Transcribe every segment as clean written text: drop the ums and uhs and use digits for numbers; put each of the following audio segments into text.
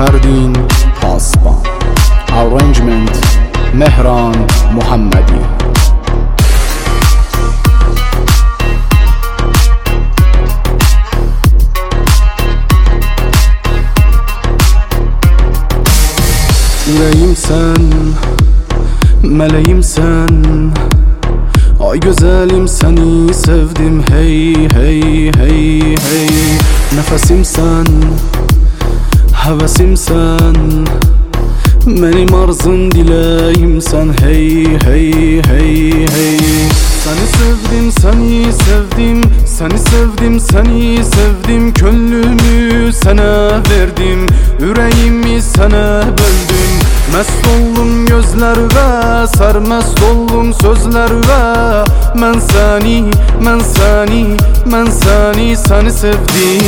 Ferdin Pasban. Arrangement Mehran Muhammadi. Yüreğim sen, meleğim sen, ay güzelim seni sevdim hey hey hey hey. Nefesim sen, hevesim sen, benim arzum dileğim sen hey hey hey hey. Seni sevdim, seni sevdim, seni sevdim, seni sevdim. Könlümü sana verdim, yüreğimi sana böldüm. Mest oldum gözlerve, sarmest oldum sözlerve. Ben seni, ben seni, ben seni, seni sevdim.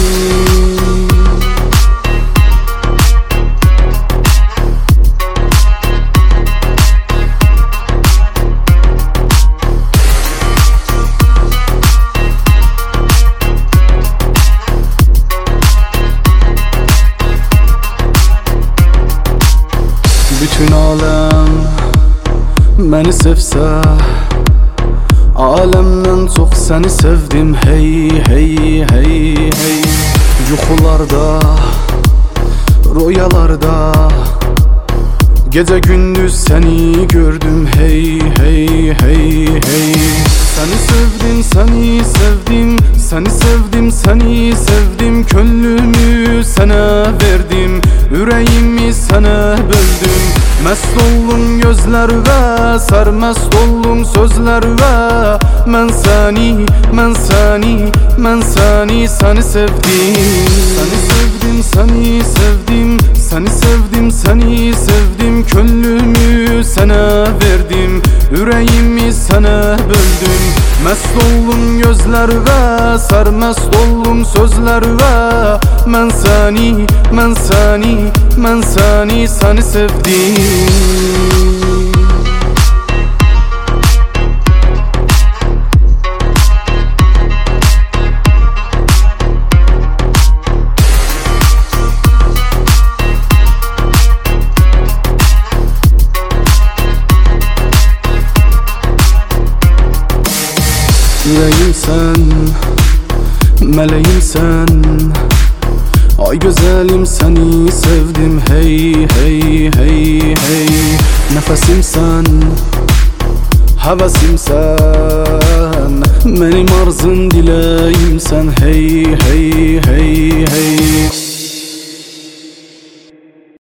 Bütün alem beni sevse, alemden çok seni sevdim hey hey hey hey. Yuxularda, rüyalarda, gece gündüz seni gördüm hey hey hey hey. Seni sevdim, seni sevdim, seni sevdim, seni sevdim. Könlümü sana verdim, yüreğimi sana böldüm. Mest oldum gözlerve, sarmest oldum sözlerve. Ben seni, ben seni, ben seni, seni sevdim. Seni sevdim, seni sevdim, seni sevdim, seni sevdim. Könlümü sana verdim, yüreğimi sana böldüm. Mest oldum gözlerve, sarmest oldum sözlerve. Ben seni, ben seni, ben seni, seni sevdim. Yüreğim sen, meleğim sen, ay güzelim seni sevdim hey hey hey hey. Nefesim sen, hevesim sen, benim arzum dileğim sen hey hey